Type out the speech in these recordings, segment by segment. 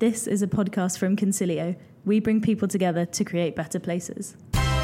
This is a podcast from Concilio. We bring people together to create better places.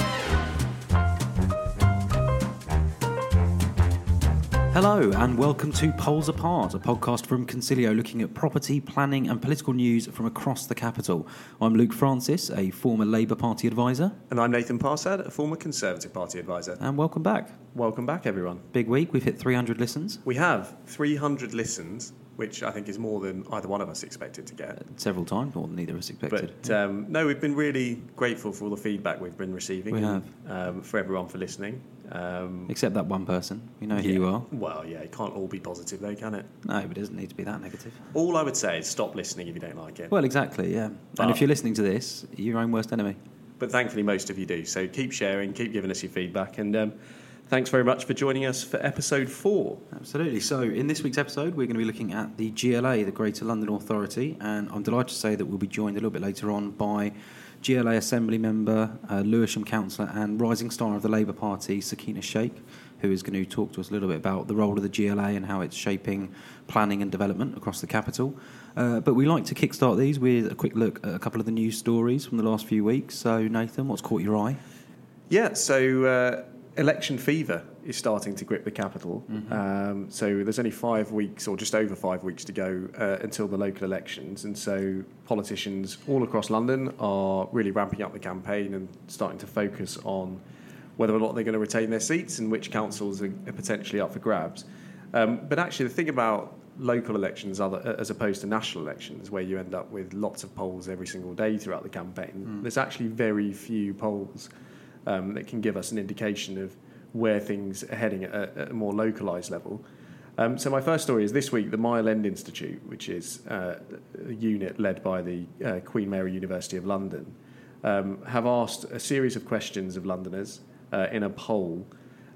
Hello and welcome to Poles Apart, a podcast from Concilio looking at property, planning and political news from across the capital. I'm Luke Francis, a former Labour Party advisor. And I'm Nathan Parsad, a former Conservative Party advisor. And welcome back. Welcome back, everyone. Big week, we've hit 300 listens. We have 300 listens, which I think is more than either one of us expected to get. Several times, more than either of us expected. But no, we've been really grateful for all the feedback we've been receiving. We have. For everyone for listening. Except that one person. We know who you are. Well, yeah, it can't all be positive though, can it? No, but it doesn't need to be that negative. All I would say is stop listening if you don't like it. Well, exactly, yeah. And if you're listening to this, you're your own worst enemy. But thankfully most of you do. So keep sharing, keep giving us your feedback. And thanks very much for joining us for episode 4. Absolutely. So in this week's episode, we're going to be looking at the GLA, the Greater London Authority. And I'm delighted to say that we'll be joined a little bit later on by GLA Assembly member, Lewisham councillor and rising star of the Labour Party, Sakina Sheikh, who is going to talk to us a little bit about the role of the GLA and how it's shaping planning and development across the capital. But we like to kickstart these with a quick look at a couple of the news stories from the last few weeks. So, Nathan, what's caught your eye? Yeah, so election fever is starting to grip the capital. Mm-hmm. So there's only 5 weeks, or just over 5 weeks to go until the local elections. And so politicians all across London are really ramping up the campaign and starting to focus on whether or not they're going to retain their seats and which councils are potentially up for grabs. But actually the thing about local elections as opposed to national elections, where you end up with lots of polls every single day throughout the campaign, there's actually very few polls that can give us an indication of where things are heading at a more localised level. So my first story is this week, the Mile End Institute, which is a unit led by the Queen Mary University of London, have asked a series of questions of Londoners in a poll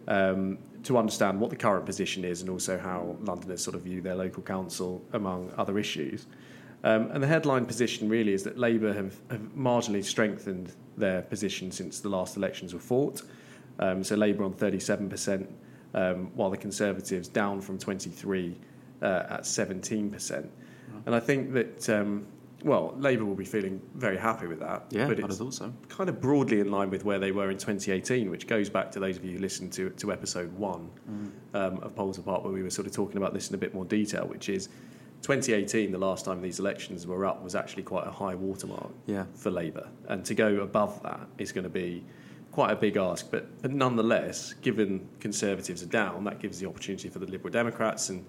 to understand what the current position is and also how Londoners sort of view their local council, among other issues. And the headline position really is that Labour have marginally strengthened their position since the last elections were fought. So Labour on 37%, while the Conservatives down from 23 at 17%. And I think that, Labour will be feeling very happy with that. Yeah, but I'd have it's thought so. kind of broadly in line with where they were in 2018, which goes back to those of you who listened to episode 1 of Poles Apart, where we were sort of talking about this in a bit more detail, which is 2018, the last time these elections were up, was actually quite a high watermark for Labour. And to go above that is going to be quite a big ask. But nonetheless, given Conservatives are down, that gives the opportunity for the Liberal Democrats. And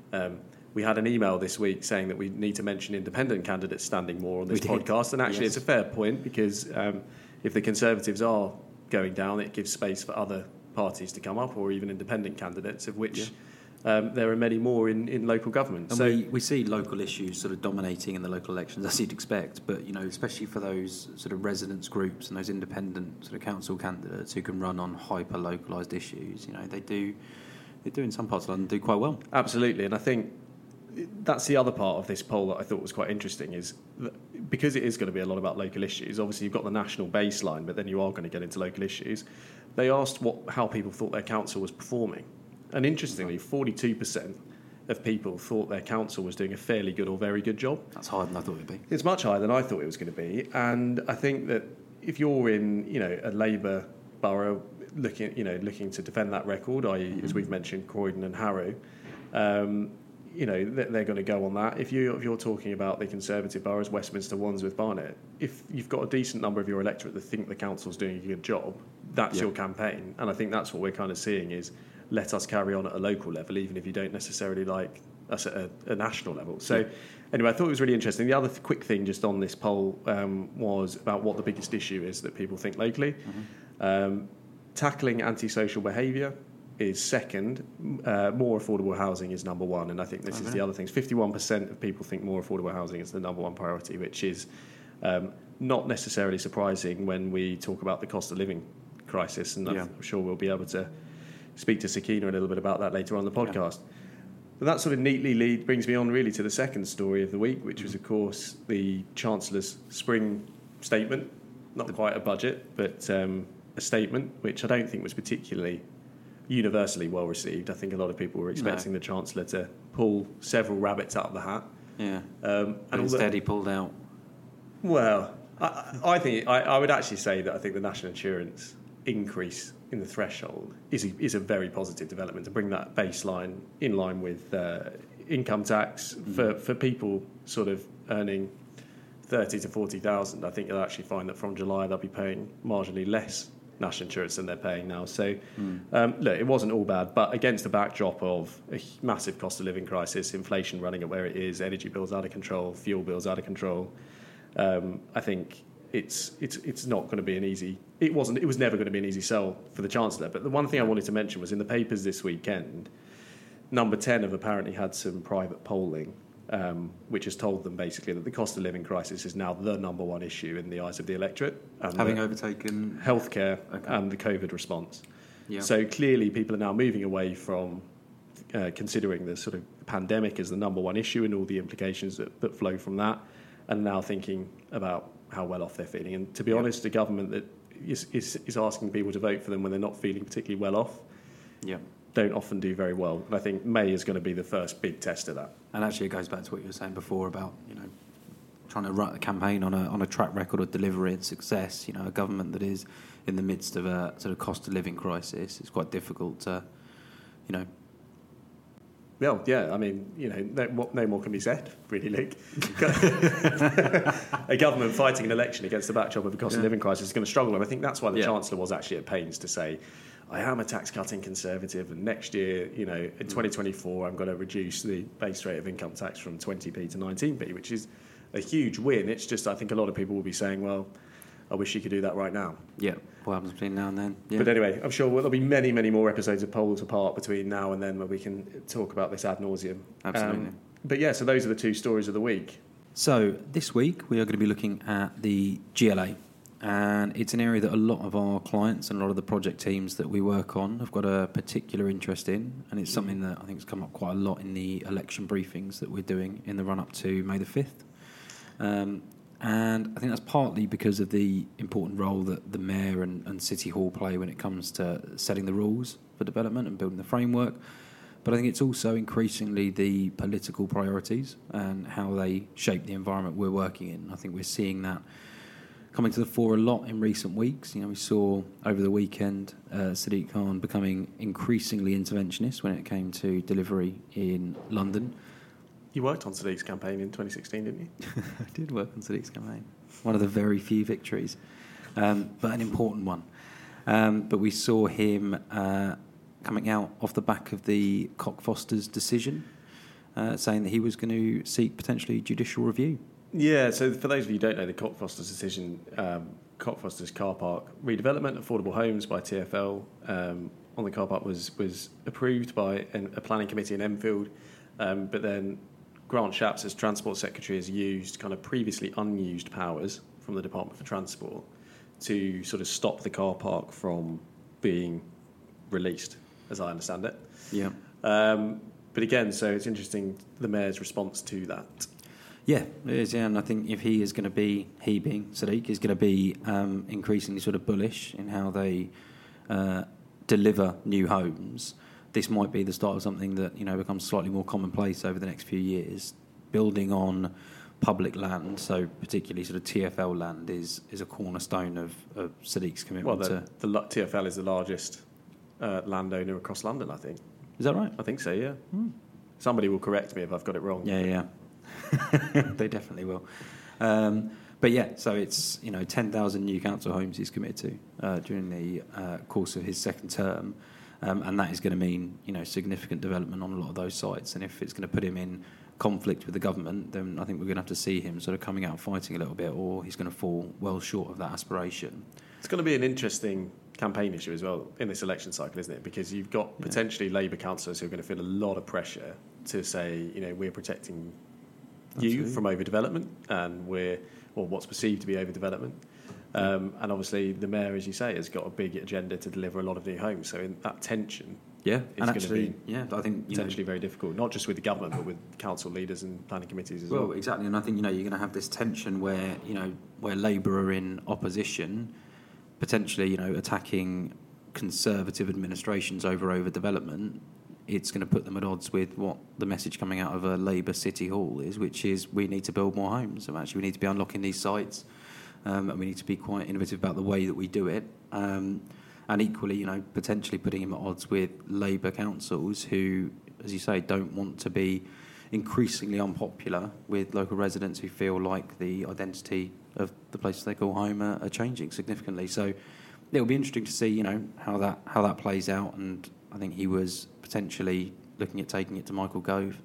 we had an email this week saying that we need to mention independent candidates standing more on this podcast. And actually, it's a fair point, because if the Conservatives are going down, it gives space for other parties to come up, or even independent candidates, of which... there are many more in local government. And so we see local issues sort of dominating in the local elections, as you'd expect. But, especially for those sort of residents groups and those independent sort of council candidates who can run on hyper-localised issues, they do in some parts of London do quite well. Absolutely. And I think that's the other part of this poll that I thought was quite interesting, is that because it is going to be a lot about local issues, obviously you've got the national baseline, but then you are going to get into local issues. They asked how people thought their council was performing. And interestingly, 42% of people thought their council was doing a fairly good or very good job. That's higher than I thought it would be. It's much higher than I thought it was going to be. And I think that if you're in, a Labour borough looking to defend that record, i.e., as we've mentioned, Croydon and Harrow, they're going to go on that. If you're talking about the Conservative boroughs, Westminster, Wandsworth, Barnet, if you've got a decent number of your electorate that think the council's doing a good job, that's your campaign. And I think that's what we're kind of seeing is, let us carry on at a local level, even if you don't necessarily like us at a national level. So anyway, I thought it was really interesting. The other quick thing just on this poll was about what the biggest issue is that people think locally. Tackling antisocial behaviour is second. More affordable housing is number one. And I think this is the other thing. 51% of people think more affordable housing is the number one priority, which is not necessarily surprising when we talk about the cost of living crisis. And I'm sure we'll be able to speak to Sakina a little bit about that later on the podcast. But that sort of neatly brings me on really to the second story of the week, which was, of course, the Chancellor's spring statement. Not quite a budget, but a statement, which I don't think was particularly universally well received. I think a lot of people were expecting the Chancellor to pull several rabbits out of the hat. Yeah. And instead he pulled out Well, I think I would actually say that I think the national insurance increase in the threshold is a very positive development to bring that baseline in line with income tax for people sort of earning 30 to 40,000. I think you'll actually find that from July they'll be paying marginally less national insurance than they're paying now. So, look, it wasn't all bad, but against the backdrop of a massive cost of living crisis, inflation running at where it is, energy bills out of control, fuel bills out of control, I think it's not going to be an easy. It was never going to be an easy sell for the Chancellor. But the one thing I wanted to mention was in the papers this weekend, Number 10 have apparently had some private polling, which has told them basically that the cost of living crisis is now the number one issue in the eyes of the electorate. Having overtaken healthcare and the COVID response. Yeah. So clearly people are now moving away from considering the sort of pandemic as the number one issue and all the implications that flow from that, and now thinking about how well off they're feeling. And to be honest, a government that is asking people to vote for them when they're not feeling particularly well off, don't often do very well. And I think May is going to be the first big test of that. And actually, it goes back to what you were saying before about trying to run a campaign on a track record of delivery and success. A government that is in the midst of a sort of cost of living crisis, it's quite difficult to, Well, yeah, I mean, no more can be said, really, Luke. A government fighting an election against the backdrop of a cost of living crisis is going to struggle, and I think that's why the Chancellor was actually at pains to say, I am a tax-cutting Conservative, and next year, in 2024, I'm going to reduce the base rate of income tax from 20p to 19p, which is a huge win. It's just, I think a lot of people will be saying, well, I wish you could do that right now. Yeah, what happens between now and then? Yeah. But anyway, I'm sure there'll be many, many more episodes of Poles Apart between now and then where we can talk about this ad nauseum. Absolutely. But yeah, so those are the two stories of the week. So this week we are going to be looking at the GLA. And it's an area that a lot of our clients and a lot of the project teams that we work on have got a particular interest in. And it's something that I think has come up quite a lot in the election briefings that we're doing in the run-up to May the 5th. And I think that's partly because of the important role that the Mayor and City Hall play when it comes to setting the rules for development and building the framework. But I think it's also increasingly the political priorities and how they shape the environment we're working in. I think we're seeing that coming to the fore a lot in recent weeks. We saw over the weekend Sadiq Khan becoming increasingly interventionist when it came to delivery in London. You worked on Sadiq's campaign in 2016, didn't you? I did work on Sadiq's campaign. One of the very few victories, but an important one. But we saw him coming out off the back of the Cockfosters decision, saying that he was going to seek potentially judicial review. Yeah, so for those of you who don't know, the Cockfosters decision, Cockfosters car park redevelopment, affordable homes by TfL on the car park was approved by a planning committee in Enfield, but then Grant Shapps as Transport Secretary has used kind of previously unused powers from the Department for Transport to sort of stop the car park from being released, as I understand it. Yeah. But again, so it's interesting, the Mayor's response to that. Yeah, it is, yeah, and I think if he being Sadiq, is going to be increasingly sort of bullish in how they deliver new homes, this might be the start of something that becomes slightly more commonplace over the next few years. Building on public land, so particularly sort of TfL land, is a cornerstone of Sadiq's commitment. Well, the TfL is the largest landowner across London, I think. Is that right? I think so, yeah. Somebody will correct me if I've got it wrong. Yeah. They definitely will. But yeah, so it's 10,000 new council homes he's committed to during the course of his second term. And that is going to mean, significant development on a lot of those sites. And if it's going to put him in conflict with the government, then I think we're going to have to see him sort of coming out fighting a little bit, or he's going to fall well short of that aspiration. It's going to be an interesting campaign issue as well in this election cycle, isn't it? Because you've got potentially Labour councillors who are going to feel a lot of pressure to say, we're protecting you from overdevelopment, and what's perceived to be overdevelopment. And obviously the Mayor, as you say, has got a big agenda to deliver a lot of new homes. So in that tension, it's going to be I think potentially very difficult, not just with the government, but with council leaders and planning committees as well. Well, exactly, and I think you're going to have this tension where where Labour are in opposition, potentially attacking Conservative administrations over overdevelopment. it's going to put them at odds with what the message coming out of a Labour City Hall is, which is we need to build more homes. And actually, we need to be unlocking these sites, and we need to be quite innovative about the way that we do it. And equally, potentially putting him at odds with Labour councils who, as you say, don't want to be increasingly unpopular with local residents who feel like the identity of the places they call home are changing significantly. So it'll be interesting to see, how that plays out. And I think he was potentially looking at taking it to Michael Gove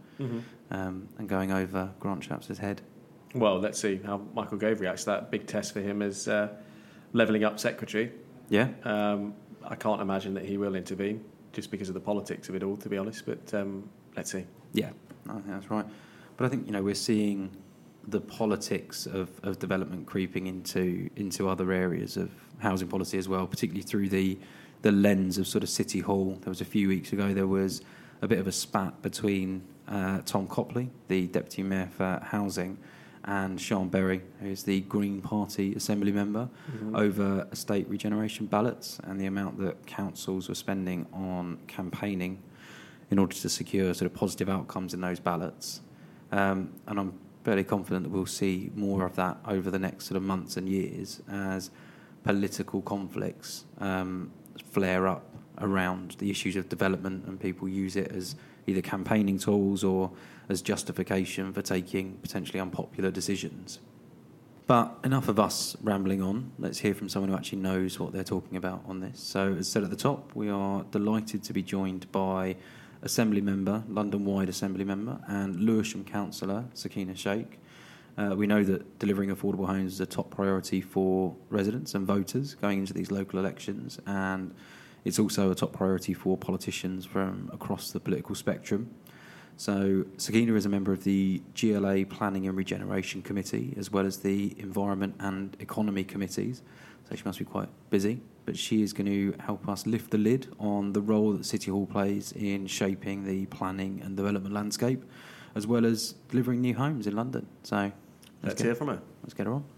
and going over Grant Shapps' head. Well, let's see how Michael Gove reacts to that. Big test for him as levelling up secretary. Yeah. I can't imagine that he will intervene just because of the politics of it all, to be honest. But let's see. Yeah, I think that's right. But I think, we're seeing the politics of development creeping into other areas of housing policy as well, particularly through the lens of sort of City Hall. There was a few weeks ago, there was a bit of a spat between Tom Copley, the Deputy Mayor for Housing, and Sian Berry, who's the Green Party Assembly member, over estate regeneration ballots and the amount that councils were spending on campaigning in order to secure sort of positive outcomes in those ballots. And I'm fairly confident that we'll see more of that over the next sort of months and years as political conflicts flare up around the issues of development, and people use it as either campaigning tools or as justification for taking potentially unpopular decisions. But enough of us rambling on. Let's hear from someone who actually knows what they're talking about on this. So, as said at the top, we are delighted to be joined by Assembly Member, London-wide Assembly Member, and Lewisham Councillor Sakina Sheikh. We know that delivering affordable homes is a top priority for residents and voters going into these local elections, and it's also a top priority for politicians from across the political spectrum. So Sakina is a member of the GLA Planning and Regeneration Committee, as well as the Environment and Economy Committees. So she must be quite busy, but she is going to help us lift the lid on the role that City Hall plays in shaping the planning and development landscape, as well as delivering new homes in London. So let's hear from her. Let's get her on.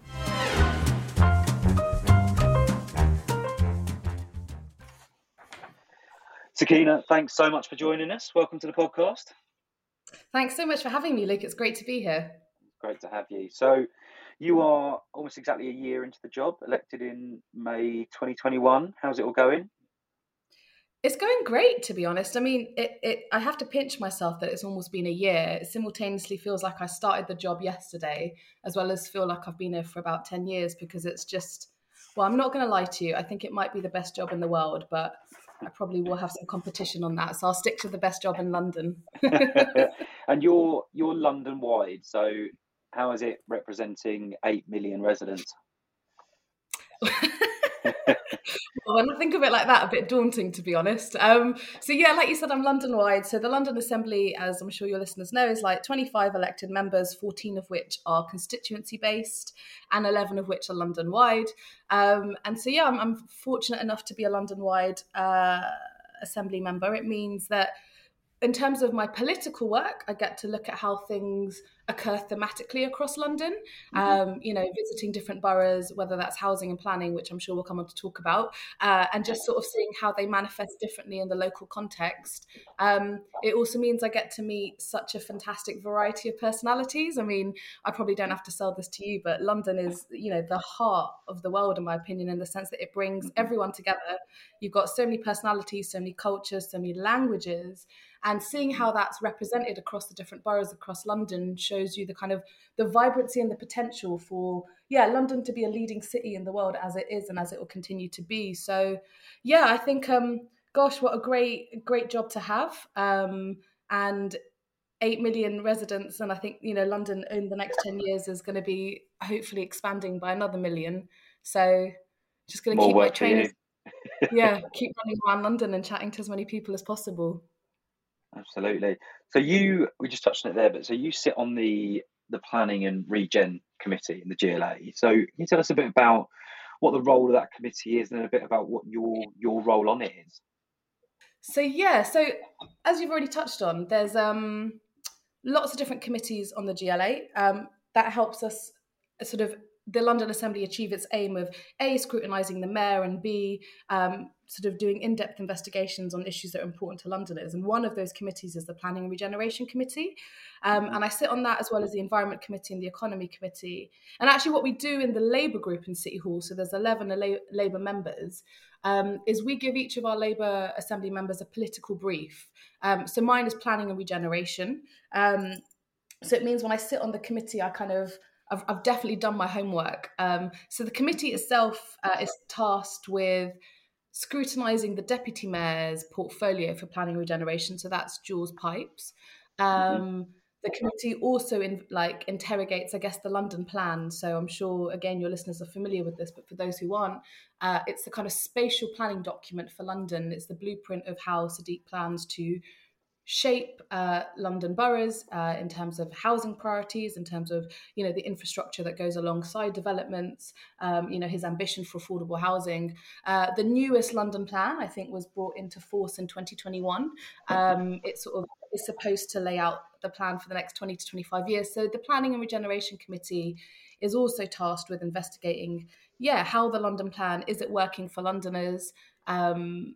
Sakina, thanks so much for joining us. Welcome to the podcast. Thanks so much for having me, Luke. It's great to be here. Great to have you. So you are almost exactly a year into the job, elected in May 2021. How's it all going? It's going great, to be honest. I mean, I have to pinch myself that it's almost been a year. It simultaneously feels like I started the job yesterday, as well as feel like I've been here for about 10 years, because it's just, well, I'm not going to lie to you. I think it might be the best job in the world, but I probably will have some competition on that. So I'll stick to the best job in London. And you're London-wide. So how is it representing 8 million residents? Well, when I think of it like that, a bit daunting, to be honest. So yeah, like you said, I'm London-wide. So the London Assembly, as I'm sure your listeners know, is like 25 elected members, 14 of which are constituency-based and 11 of which are London-wide. And so yeah, I'm fortunate enough to be a London-wide Assembly member. It means that in terms of my political work, I get to look at how things occur thematically across London, visiting different boroughs, whether that's housing and planning, which I'm sure we'll come on to talk about, and just sort of seeing how they manifest differently in the local context. It also means I get to meet such a fantastic variety of personalities. I mean, I probably don't have to sell this to you, but London is, the heart of the world, in my opinion, in the sense that it brings everyone together. You've got so many personalities, so many cultures, so many languages. And seeing how that's represented across the different boroughs across London shows you the kind of the vibrancy and the potential for, London to be a leading city in the world as it is and as it will continue to be. So, I think, what a great job to have. And 8 million residents. And I think, London in the next 10 years is going to be hopefully expanding by another million. So just going to keep my trainers. Keep running around London and chatting to as many people as possible. Absolutely. So we just touched on it there, but so you sit on the Planning and Regen Committee in the GLA. So can you tell us a bit about what the role of that committee is and a bit about what your role on it is? So as you've already touched on, there's lots of different committees on the GLA. That helps us sort of the London Assembly achieve its aim of A, scrutinising the mayor, and B, sort of doing in-depth investigations on issues that are important to Londoners. And one of those committees is the Planning and Regeneration Committee. And I sit on that as well as the Environment Committee and the Economy Committee. And actually what we do in the Labour group in City Hall, so there's 11 Labour members, is we give each of our Labour Assembly members a political brief. So mine is Planning and Regeneration. So it means when I sit on the committee, I've definitely done my homework. So the committee itself is tasked with scrutinising the Deputy Mayor's portfolio for planning and regeneration. So that's Jules Pipes. The committee also interrogates, I guess, the London plan. So I'm sure, again, your listeners are familiar with this, but for those who aren't, it's the kind of spatial planning document for London. It's the blueprint of how Sadiq plans to shape London boroughs in terms of housing priorities, in terms of, the infrastructure that goes alongside developments, his ambition for affordable housing. The newest London plan, I think, was brought into force in 2021. It sort of is supposed to lay out the plan for the next 20 to 25 years. So the Planning and Regeneration Committee is also tasked with investigating, how the London plan, is it working for Londoners? And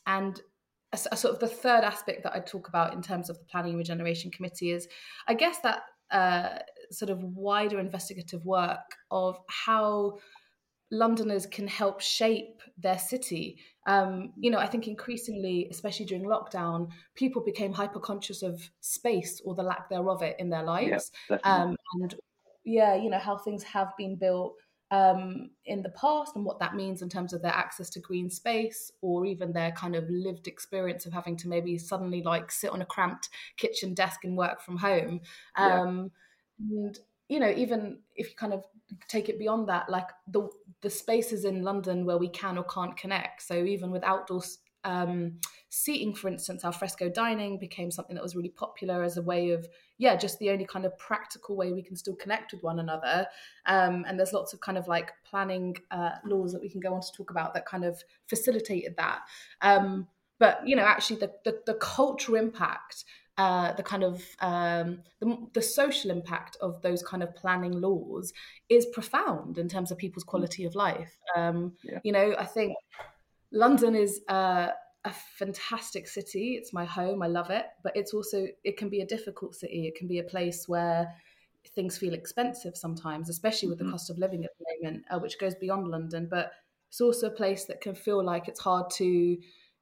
a sort of the third aspect that I talk about in terms of the Planning and Regeneration Committee is, I guess, that sort of wider investigative work of how Londoners can help shape their city. I think increasingly, especially during lockdown, people became hyper-conscious of space or the lack thereof it in their lives. Yeah, and how things have been built in the past and what that means in terms of their access to green space, or even their kind of lived experience of having to maybe suddenly sit on a cramped kitchen desk and work from home. And, even if you kind of take it beyond that, the spaces in London where we can or can't connect. So even with outdoor seating, for instance, al fresco dining became something that was really popular as a way of, just the only kind of practical way we can still connect with one another. And there's lots of kind of planning laws that we can go on to talk about that kind of facilitated that. But, actually the cultural impact, the kind of the social impact of those kind of planning laws is profound in terms of people's quality of life. I think London is a fantastic city. It's my home. I love it. But it can be a difficult city. It can be a place where things feel expensive sometimes, especially with the cost of living at the moment, which goes beyond London. But it's also a place that can feel like it's hard to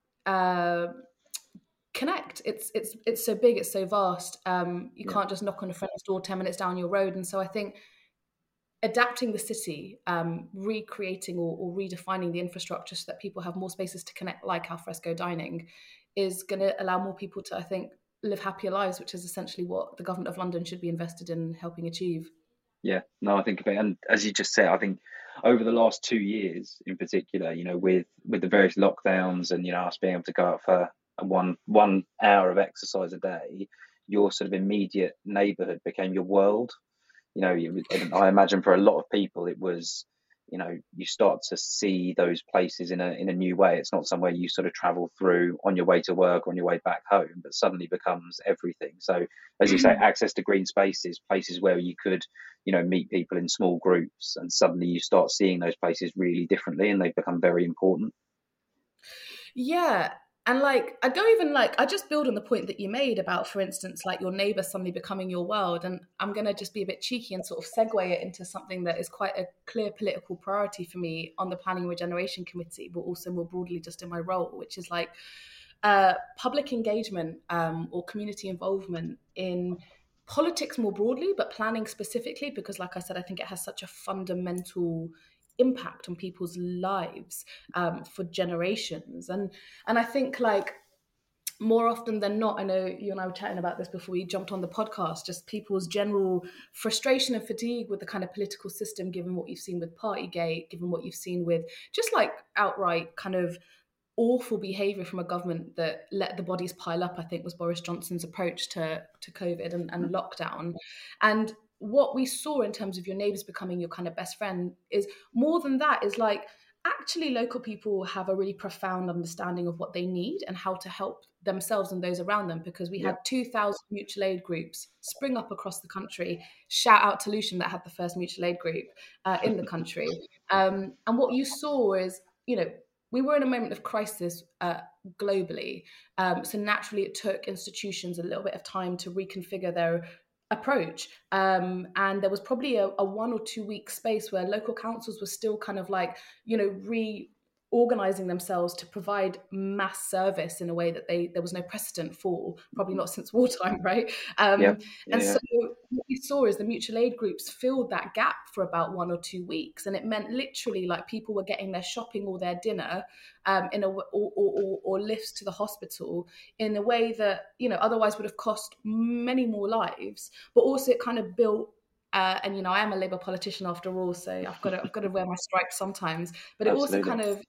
connect. It's so big, it's so vast. You can't just knock on a friend's door 10 minutes down your road. And so I think adapting the city, recreating or redefining the infrastructure so that people have more spaces to connect, like al fresco dining, is going to allow more people to, I think, live happier lives, which is essentially what the government of London should be invested in helping achieve. Yeah, no, I think of it, and as you just said, I think over the last 2 years in particular, with the various lockdowns and us being able to go out for one hour of exercise a day, your sort of immediate neighbourhood became your world. I imagine for a lot of people it was, you start to see those places in a new way. It's not somewhere you sort of travel through on your way to work or on your way back home, but suddenly becomes everything. So as you say, access to green spaces, places where you could, meet people in small groups, and suddenly you start seeing those places really differently and they become very important. Yeah. And I just build on the point that you made about, for instance, your neighbour suddenly becoming your world. And I'm going to just be a bit cheeky and sort of segue it into something that is quite a clear political priority for me on the Planning and Regeneration Committee, but also more broadly just in my role, which is public engagement or community involvement in politics more broadly, but planning specifically, because like I said, I think it has such a fundamental impact on people's lives for generations. And I think more often than not, I know you and I were chatting about this before we jumped on the podcast, just people's general frustration and fatigue with the kind of political system, given what you've seen with Partygate, given what you've seen with just outright kind of awful behaviour from a government that let the bodies pile up, I think was Boris Johnson's approach to COVID and lockdown. And what we saw in terms of your neighbours becoming your kind of best friend is more than that, is actually local people have a really profound understanding of what they need and how to help themselves and those around them, because we had 2,000 mutual aid groups spring up across the country. Shout out to Lewisham that had the first mutual aid group in the country. And what you saw is, we were in a moment of crisis globally. So naturally it took institutions a little bit of time to reconfigure their approach. And there was probably a 1 or 2 week space where local councils were still kind of like, reorganizing themselves to provide mass service in a way that there was no precedent for, probably not since wartime, right? So what we saw is the mutual aid groups filled that gap for about 1 or 2 weeks, and it meant literally like people were getting their shopping or their dinner or lifts to the hospital in a way that otherwise would have cost many more lives. But also it kind of built. And I am a Labour politician after all, so I've got to wear my stripes sometimes. But it also kind of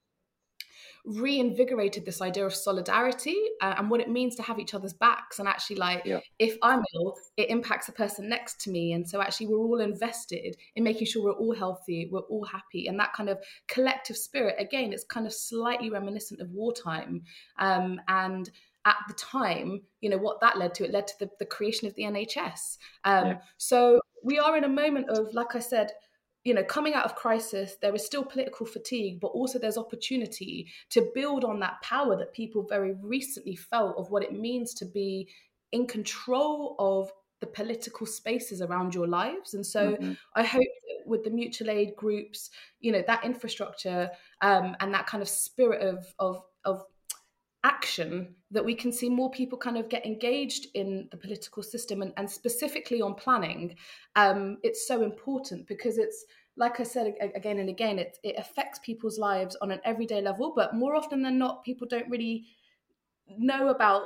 reinvigorated this idea of solidarity and what it means to have each other's backs. And actually, if I'm ill, it impacts the person next to me. And so actually, we're all invested in making sure we're all healthy, we're all happy, and that kind of collective spirit. Again, it's kind of slightly reminiscent of wartime. And at the time, what that led to, it led to the creation of the NHS. So we are in a moment of, like I said, coming out of crisis. There is still political fatigue, but also there's opportunity to build on that power that people very recently felt of what it means to be in control of the political spaces around your lives. And so I hope that with the mutual aid groups, that infrastructure and that kind of spirit of action, that we can see more people kind of get engaged in the political system and specifically on planning. It's so important because it's, like I said again and again, it affects people's lives on an everyday level, but more often than not, people don't really know about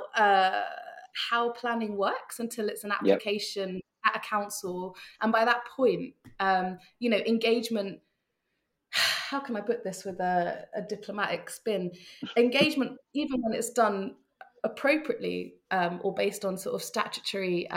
how planning works until it's an application at a council. And by that point, engagement, how can I put this with a diplomatic spin? Engagement, even when it's done appropriately or based on sort of statutory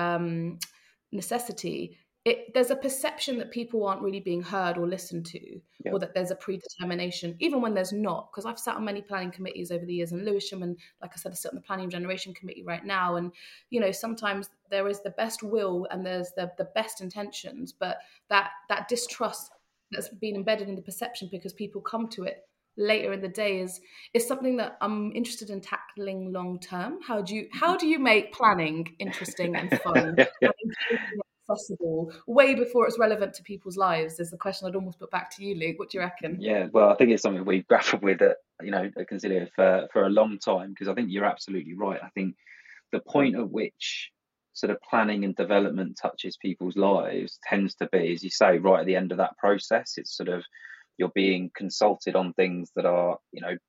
necessity, there's a perception that people aren't really being heard or listened to, or that there's a predetermination, even when there's not. Because I've sat on many planning committees over the years in Lewisham, and like I said, I sit on the Planning and Generation Committee right now. And sometimes there is the best will and there's the best intentions, but that distrust that's been embedded in the perception because people come to it later in the day is something that I'm interested in tackling long term. How do you make planning interesting and fun and accessible way before it's relevant to people's lives? Is the question I'd almost put back to you, Luke. What do you reckon? Yeah, well, I think it's something we've grappled with at Consilio for a long time, because I think you're absolutely right. I think the point at which sort of planning and development touches people's lives tends to be, as you say, right at the end of that process. It's sort of, you're being consulted on things that are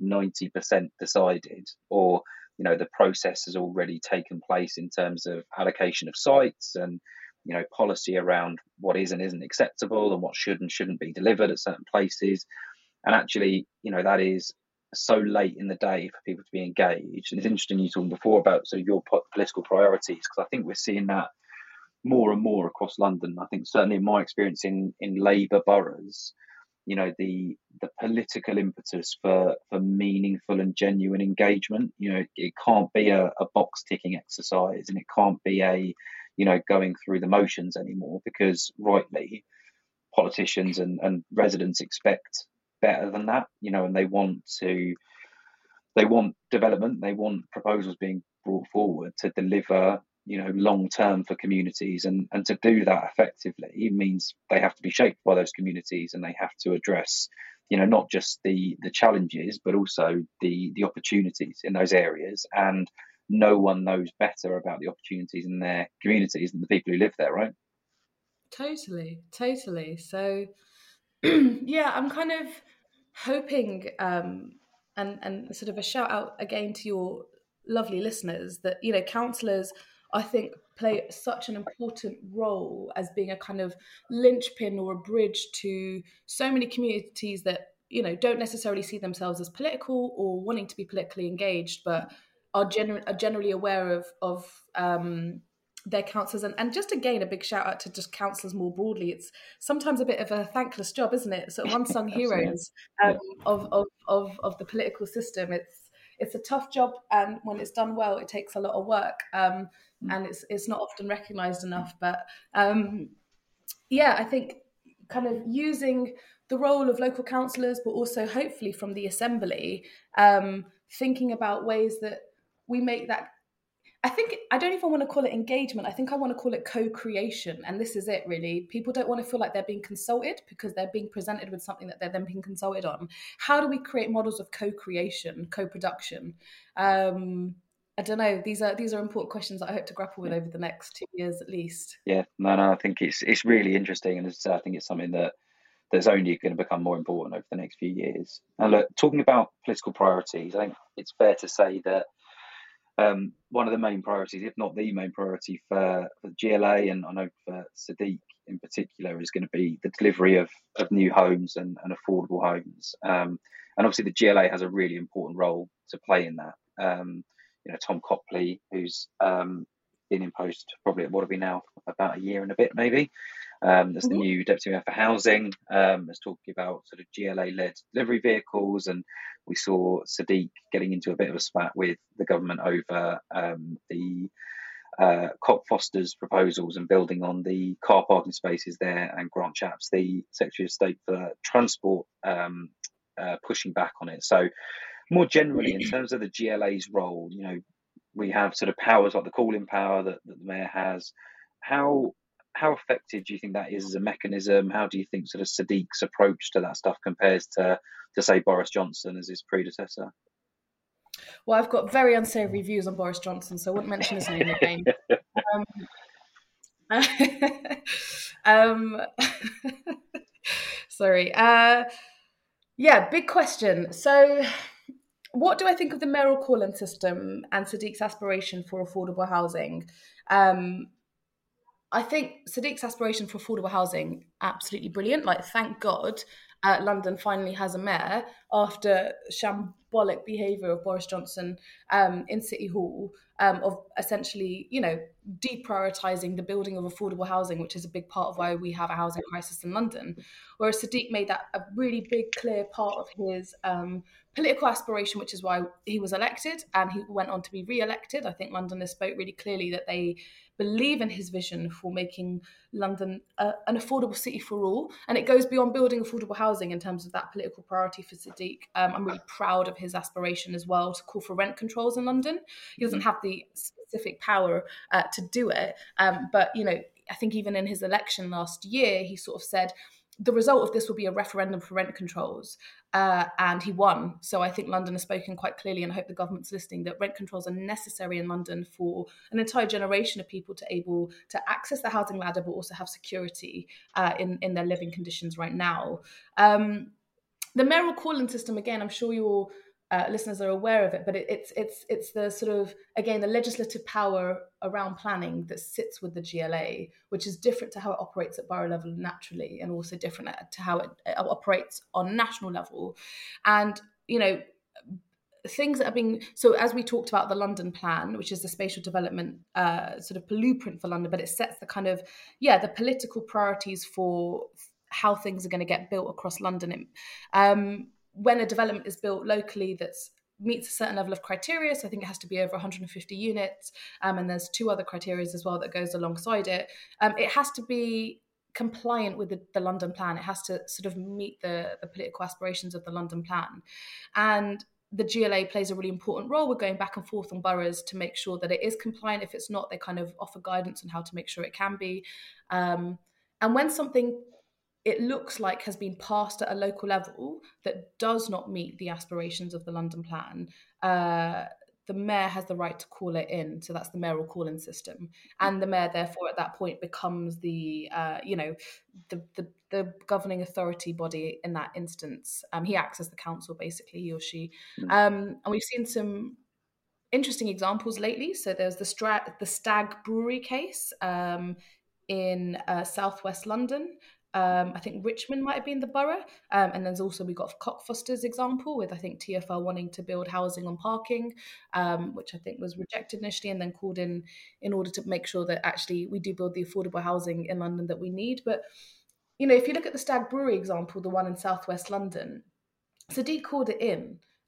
90% decided, or the process has already taken place in terms of allocation of sites and policy around what is and isn't acceptable and what should and shouldn't be delivered at certain places. And actually, that is so late in the day for people to be engaged. And it's interesting you talking before about sort of your political priorities, because I think we're seeing that more and more across London. I think certainly in my experience in Labour boroughs, the political impetus for meaningful and genuine engagement, it can't be a box ticking exercise, and it can't be a going through the motions anymore, because rightly politicians and residents expect better than that, and they want development, they want proposals being brought forward to deliver long term for communities, and to do that effectively, it means they have to be shaped by those communities, and they have to address not just the challenges but also the opportunities in those areas. And no one knows better about the opportunities in their communities than the people who live there, right? Totally. So yeah, I'm kind of hoping and sort of a shout out again to your lovely listeners that councillors, I think, play such an important role as being a kind of linchpin or a bridge to so many communities that don't necessarily see themselves as political or wanting to be politically engaged, but are generally aware of their councillors. And just again, a big shout out to just councillors more broadly. It's sometimes a bit of a thankless job, isn't it? Sort of unsung heroes of the political system. it's a tough job, and when it's done well, it takes a lot of work, and it's not often recognised enough. But I think kind of using the role of local councillors, but also hopefully from the assembly, thinking about ways that we make that. I don't even want to call it engagement. I think I want to call it co-creation. And this is it, really. People don't want to feel like they're being consulted because they're being presented with something that they're then being consulted on. How do we create models of co-creation, co-production? I don't know. These are important questions that I hope to grapple with over the next 2 years at least. Yeah, no, I think it's really interesting, and I think it's something that's only going to become more important over the next few years. And look, talking about political priorities, I think it's fair to say that one of the main priorities, if not the main priority for GLA, and I know for Sadiq in particular, is going to be the delivery of new homes and affordable homes. And obviously the GLA has a really important role to play in that. Tom Copley, who's been in post probably, what are we now, about a year and a bit maybe, as the new Deputy Mayor for Housing, is talking about sort of GLA-led delivery vehicles, and we saw Sadiq getting into a bit of a spat with the government over the Cock Foster's proposals and building on the car parking spaces there, and Grant Shapps, the Secretary of State for Transport, pushing back on it. So more generally, in terms of the GLA's role, we have sort of powers like the call-in power that the Mayor has. How effective do you think that is as a mechanism? How do you think sort of Sadiq's approach to that stuff compares to say, Boris Johnson as his predecessor? Well, I've got very unsavoury views on Boris Johnson, so I wouldn't mention his name again. Sorry. Big question. So what do I think of the mayoral call-in system and Sadiq's aspiration for affordable housing? I think Sadiq's aspiration for affordable housing, absolutely brilliant. Like, thank God London finally has a mayor after shambolic behaviour of Boris Johnson in City Hall, of essentially, deprioritising the building of affordable housing, which is a big part of why we have a housing crisis in London. Whereas Sadiq made that a really big, clear part of his political aspiration, which is why he was elected, and he went on to be re-elected. I think Londoners spoke really clearly that they believe in his vision for making London an affordable city for all. And it goes beyond building affordable housing in terms of that political priority for Sadiq. I'm really proud of his aspiration as well to call for rent controls in London. He doesn't have the specific power to do it. But, I think even in his election last year, he sort of said, the result of this will be a referendum for rent controls, and he won. So I think London has spoken quite clearly, and I hope the government's listening, that rent controls are necessary in London for an entire generation of people to able to access the housing ladder, but also have security in their living conditions right now. The mayoral call-in system, again, I'm sure your listeners are aware of it, but it's the sort of, again, the legislative power around planning that sits with the GLA, which is different to how it operates at borough level naturally, and also different to how it operates on national level. And, things that are being, so as we talked about the London plan, which is the spatial development sort of blueprint for London, but it sets the kind of, the political priorities for how things are going to get built across London. When a development is built locally that meets a certain level of criteria, so I think it has to be over 150 units, and there's 2 other criteria as well that goes alongside it. It has to be compliant with the London plan. It has to sort of meet the political aspirations of the London plan. And the GLA plays a really important role. We're going back and forth on boroughs to make sure that it is compliant. If it's not, they kind of offer guidance on how to make sure it can be. And when something, it looks like, has been passed at a local level that does not meet the aspirations of the London plan, the mayor has the right to call it in. So that's the mayoral call-in system. And the mayor, therefore, at that point becomes the governing authority body in that instance. He acts as the council, basically, he or she. And we've seen some interesting examples lately. So there's the Stag Brewery case in southwest London. I think Richmond might have been the borough. And then we got Cock Foster's example with, I think, TfL wanting to build housing on parking, which I think was rejected initially and then called in order to make sure that actually we do build the affordable housing in London that we need. But, if you look at the Stag Brewery example, the one in southwest London, Sadiq called it in.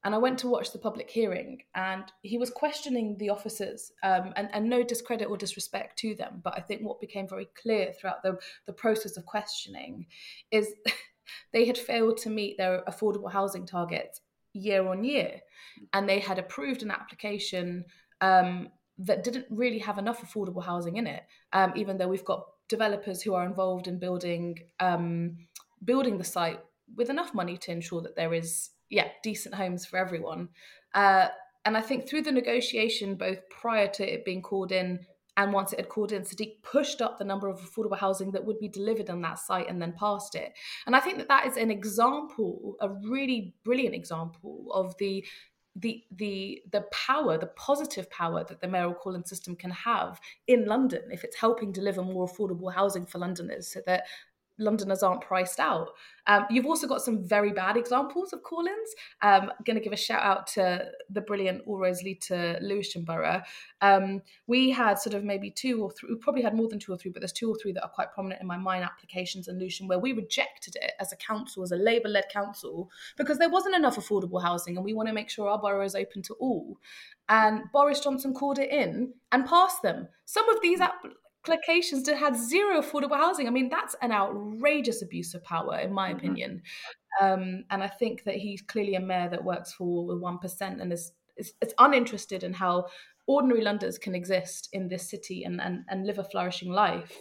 And I went to watch the public hearing, and he was questioning the officers, and no discredit or disrespect to them. But I think what became very clear throughout the process of questioning is they had failed to meet their affordable housing targets year on year. And they had approved an application that didn't really have enough affordable housing in it, even though we've got developers who are involved in building the site with enough money to ensure that there is decent homes for everyone. And I think through the negotiation, both prior to it being called in and once it had called in, Sadiq pushed up the number of affordable housing that would be delivered on that site and then passed it. And I think that is an example, a really brilliant example of the power, the positive power that the mayoral call-in system can have in London if it's helping deliver more affordable housing for Londoners so that Londoners aren't priced out. You've also got some very bad examples of call-ins. I'm going to give a shout out to the brilliant Allroads lead to Lewisham Borough. We had sort of maybe 2 or 3, we probably had more than 2 or 3, but there's 2 or 3 that are quite prominent in my mind applications in Lewisham where we rejected it as a council, as a Labour-led council, because there wasn't enough affordable housing and we want to make sure our borough is open to all. And Boris Johnson called it in and passed them. Some of these applications that had 0 affordable housing. I mean, that's an outrageous abuse of power, in my opinion. And I think that he's clearly a mayor that works for 1% and is uninterested in how ordinary Londoners can exist in this city and live a flourishing life.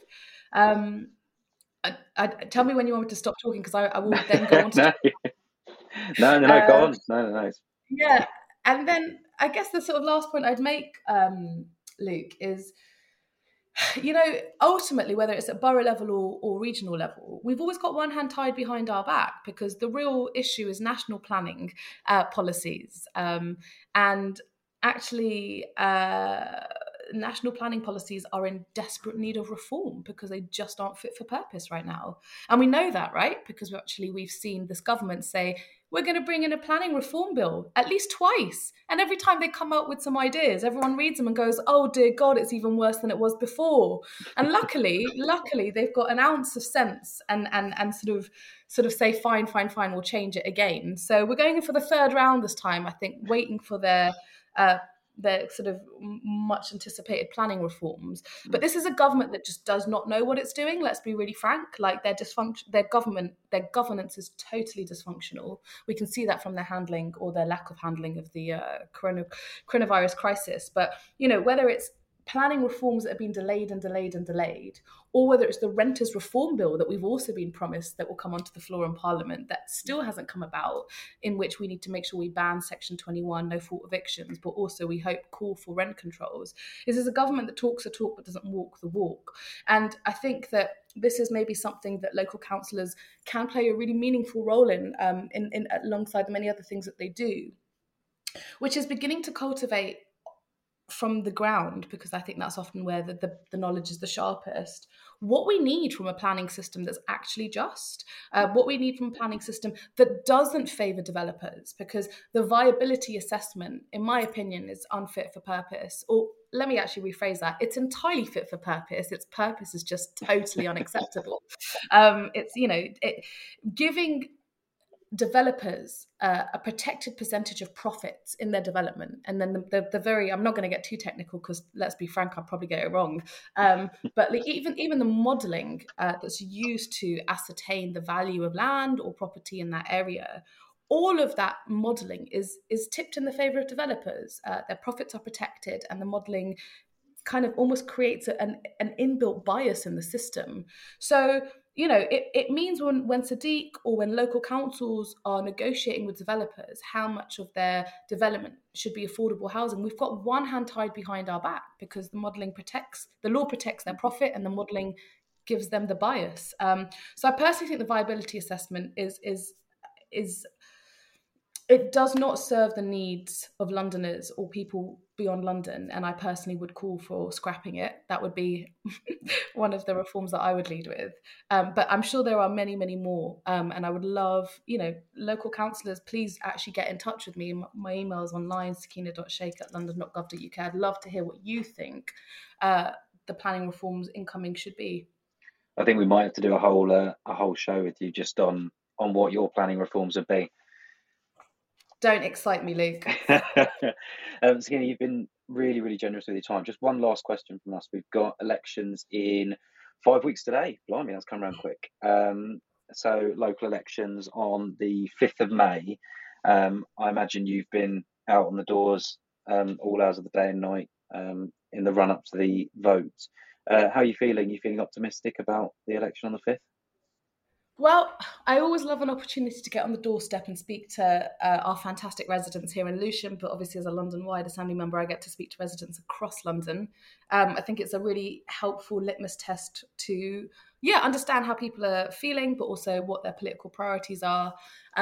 Tell me when you want me to stop talking, because I will then go on to... No, go on. No. Yeah, and then I guess the sort of last point I'd make, Luke, is... ultimately, whether it's at borough level or regional level, we've always got one hand tied behind our back because the real issue is national planning policies. And actually, national planning policies are in desperate need of reform because they just aren't fit for purpose right now. And we know that, right? Because we've seen this government say, we're going to bring in a planning reform bill at least twice. And every time they come up with some ideas, everyone reads them and goes, oh, dear God, it's even worse than it was before. And luckily, they've got an ounce of sense and sort of say, fine, we'll change it again. So we're going in for the 3rd round this time, I think, waiting for their sort of much anticipated planning reforms. But this is a government that just does not know what it's doing. Let's be really frank. Like their governance is totally dysfunctional. We can see that from their handling or their lack of handling of the coronavirus crisis. But, whether it's planning reforms that have been delayed, or whether it's the renters reform bill that we've also been promised that will come onto the floor in Parliament that still hasn't come about, in which we need to make sure we ban Section 21, no fault evictions, but also we hope call for rent controls. This is a government that talks the talk but doesn't walk the walk. And I think that this is maybe something that local councillors can play a really meaningful role in alongside the many other things that they do, which is beginning to cultivate from the ground, because I think that's often where the knowledge is the sharpest, what we need from a planning system that's actually just, what we need from a planning system that doesn't favour developers, because the viability assessment, in my opinion, is unfit for purpose. Or let me actually rephrase that. It's entirely fit for purpose. Its purpose is just totally unacceptable. Giving developers a protected percentage of profits in their development, and then the very, I'm not going to get too technical because let's be frank, I'll probably get it wrong, but even the modelling that's used to ascertain the value of land or property in that area, all of that modelling is tipped in the favour of developers. Their profits are protected, and the modelling kind of almost creates an inbuilt bias in the system. So it means when Sadiq or when local councils are negotiating with developers how much of their development should be affordable housing, we've got one hand tied behind our back because the law protects their profit, and the modelling gives them the bias. So I personally think the viability assessment is it does not serve the needs of Londoners or people beyond London, and I personally would call for scrapping it. That would be one of the reforms that I would lead with. But I'm sure there are many, many more, and I would love, local councillors, please actually get in touch with me. My email is online, sakina.sheikh@london.gov.uk. I'd love to hear what you think the planning reforms incoming should be. I think we might have to do a whole show with you just on what your planning reforms would be. Don't excite me, Luke. Skinny, you've been really, really generous with your time. Just one last question from us. We've got elections in 5 weeks today. Blimey, that's come around quick. So local elections on the 5th of May. I imagine you've been out on the doors all hours of the day and night in the run-up to the vote. How are you feeling? Are you feeling optimistic about the election on the 5th? Well, I always love an opportunity to get on the doorstep and speak to our fantastic residents here in Lewisham, but obviously as a London-wide Assembly member, I get to speak to residents across London. I think it's a really helpful litmus test to, understand how people are feeling, but also what their political priorities are.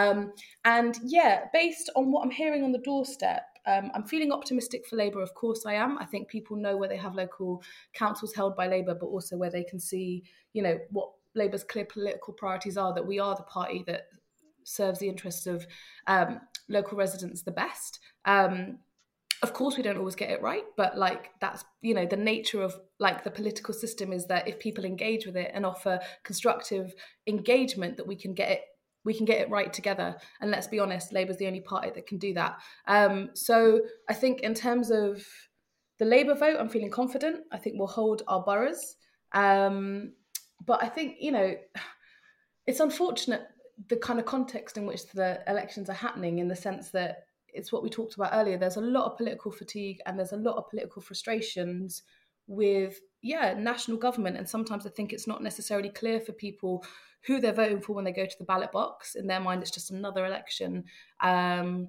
Based on what I'm hearing on the doorstep, I'm feeling optimistic for Labour. Of course I am. I think people know where they have local councils held by Labour, but also where they can see, what Labour's clear political priorities are, that we are the party that serves the interests of local residents the best. Of course, we don't always get it right, but that's, the nature of the political system is that if people engage with it and offer constructive engagement, that we can get it right together. And let's be honest, Labour's the only party that can do that. So I think in terms of the Labour vote, I'm feeling confident. I think we'll hold our boroughs. But I think, it's unfortunate the kind of context in which the elections are happening, in the sense that it's what we talked about earlier. There's a lot of political fatigue and there's a lot of political frustrations with, national government. And sometimes I think it's not necessarily clear for people who they're voting for when they go to the ballot box. In their mind, it's just another election. And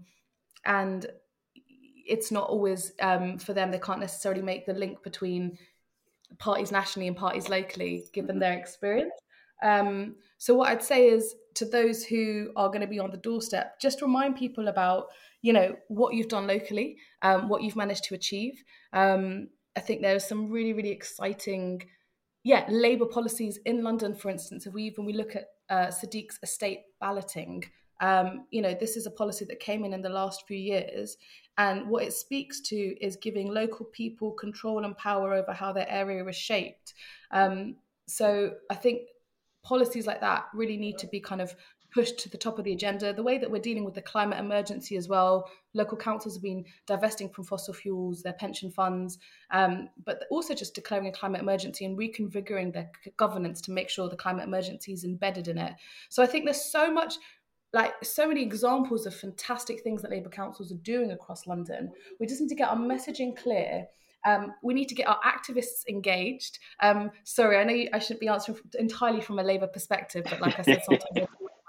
it's not always, for them, they can't necessarily make the link between parties nationally and parties locally, given their experience. So what I'd say is, to those who are going to be on the doorstep, just remind people about, what you've done locally, what you've managed to achieve. I think there are some really, really exciting, Labour policies in London, for instance. If we look at Sadiq's estate balloting, this is a policy that came in the last few years. And what it speaks to is giving local people control and power over how their area is shaped. So I think policies like that really need to be kind of pushed to the top of the agenda. The way that we're dealing with the climate emergency as well, local councils have been divesting from fossil fuels, their pension funds, but also just declaring a climate emergency and reconfiguring their governance to make sure the climate emergency is embedded in it. So I think there's so many examples of fantastic things that Labour councils are doing across London. We just need to get our messaging clear. We need to get our activists engaged. Sorry, I know I shouldn't be answering entirely from a Labour perspective, but like I said, sometimes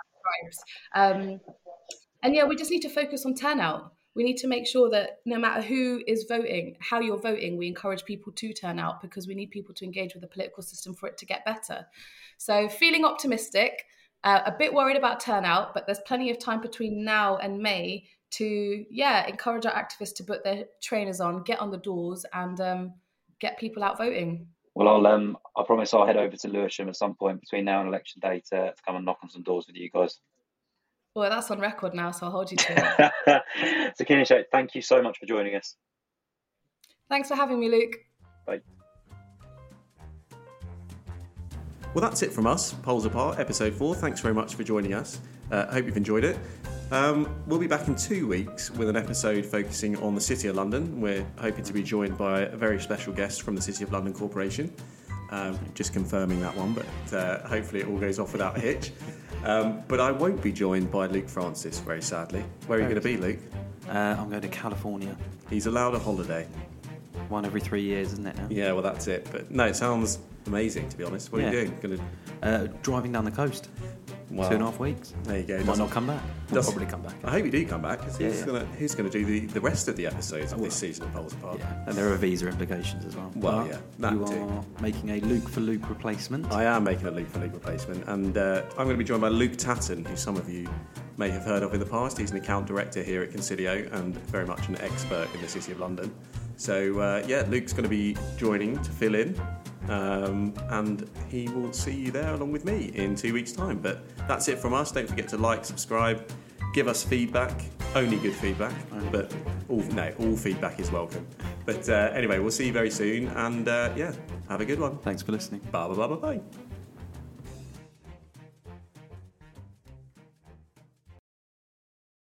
we just need to focus on turnout. We need to make sure that no matter who is voting, how you're voting, we encourage people to turn out, because we need people to engage with the political system for it to get better. So feeling optimistic, a bit worried about turnout, but there's plenty of time between now and May to encourage our activists to put their trainers on, get on the doors, and get people out voting. Well, I promise I'll head over to Lewisham at some point between now and election day to come and knock on some doors with you guys. Well, that's on record now, so I'll hold you to it. So, Kinisha, thank you so much for joining us. Thanks for having me, Luke. Bye. Well, that's it from us, Polls Apart, episode 4. Thanks very much for joining us. I hope you've enjoyed it. We'll be back in 2 weeks with an episode focusing on the City of London. We're hoping to be joined by a very special guest from the City of London Corporation. Just confirming that one, but hopefully it all goes off without a hitch. But I won't be joined by Luke Francis, very sadly. Where are you going to be, Luke? I'm going to California. He's allowed a holiday. One every 3 years, isn't it now? Yeah, well, that's it. But no, it sounds amazing, to be honest. What are you doing? Driving down the coast. Wow. 2.5 weeks. There you go. Might not come back. I'll probably come back. I hope you do come back, because who's going to do the rest of the episodes of this season of Polls Apart? Yeah. And there are visa implications as well. Well, that you too. are making a Luke for Luke replacement. I am making a Luke for Luke replacement, and I'm going to be joined by Luke Tatton, who some of you may have heard of in the past. He's an account director here at Concilio and very much an expert in the City of London. So, Luke's going to be joining to fill in. And he will see you there along with me in 2 weeks' time. But that's it from us. Don't forget to like, subscribe, give us feedback. Only good feedback, but all feedback is welcome. But anyway, we'll see you very soon, and have a good one. Thanks for listening. Bye bye bye bye bye.